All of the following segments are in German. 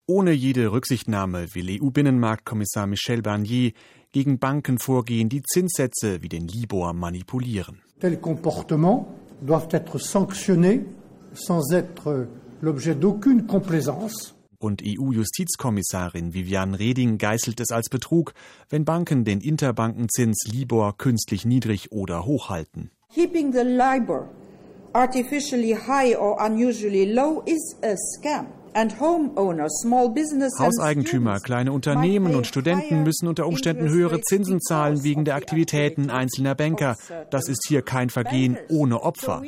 Ohne jede Rücksichtnahme will EU-Binnenmarktkommissar Michel Barnier gegen Banken vorgehen, die Zinssätze wie den Libor manipulieren. Tels comportements doivent être sanctionnés sans être l'objet d'aucune complaisance. Und EU-Justizkommissarin Viviane Reding geißelt es als Betrug, wenn Banken den Interbankenzins Libor künstlich niedrig oder hoch halten. Keeping the Libor artificially high or unusually low is a scam. Hauseigentümer, kleine Unternehmen und Studenten müssen unter Umständen höhere Zinsen zahlen wegen der Aktivitäten einzelner Banker. Das ist hier kein Vergehen ohne Opfer.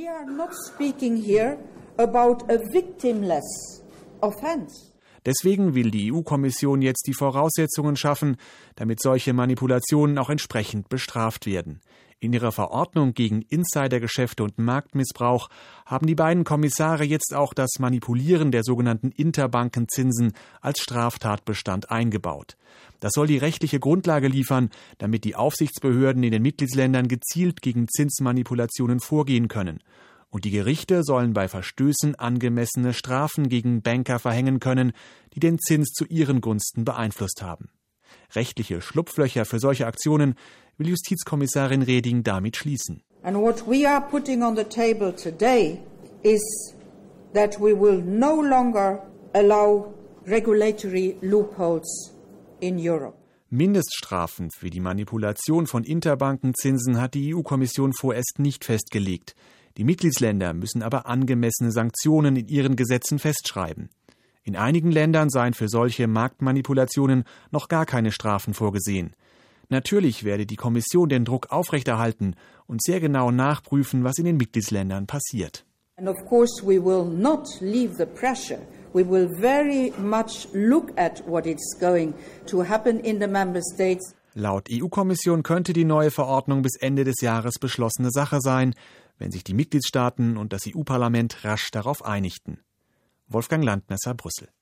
Deswegen will die EU-Kommission jetzt die Voraussetzungen schaffen, damit solche Manipulationen auch entsprechend bestraft werden. In ihrer Verordnung gegen Insidergeschäfte und Marktmissbrauch haben die beiden Kommissare jetzt auch das Manipulieren der sogenannten Interbankenzinsen als Straftatbestand eingebaut. Das soll die rechtliche Grundlage liefern, damit die Aufsichtsbehörden in den Mitgliedsländern gezielt gegen Zinsmanipulationen vorgehen können. Und die Gerichte sollen bei Verstößen angemessene Strafen gegen Banker verhängen können, die den Zins zu ihren Gunsten beeinflusst haben. Rechtliche Schlupflöcher für solche Aktionen will Justizkommissarin Reding damit schließen. And what we are putting on the table today is that we will no longer allow regulatory loopholes in Europe. Mindeststrafen für die Manipulation von Interbankenzinsen hat die EU-Kommission vorerst nicht festgelegt. Die Mitgliedsländer müssen aber angemessene Sanktionen in ihren Gesetzen festschreiben. In einigen Ländern seien für solche Marktmanipulationen noch gar keine Strafen vorgesehen. Natürlich werde die Kommission den Druck aufrechterhalten und sehr genau nachprüfen, was in den Mitgliedsländern passiert. And of course we will not leave the pressure. We will very much look at what is going to happen in the member states. Laut EU-Kommission könnte die neue Verordnung bis Ende des Jahres beschlossene Sache sein, wenn sich die Mitgliedstaaten und das EU-Parlament rasch darauf einigten. Wolfgang Landmesser, Brüssel.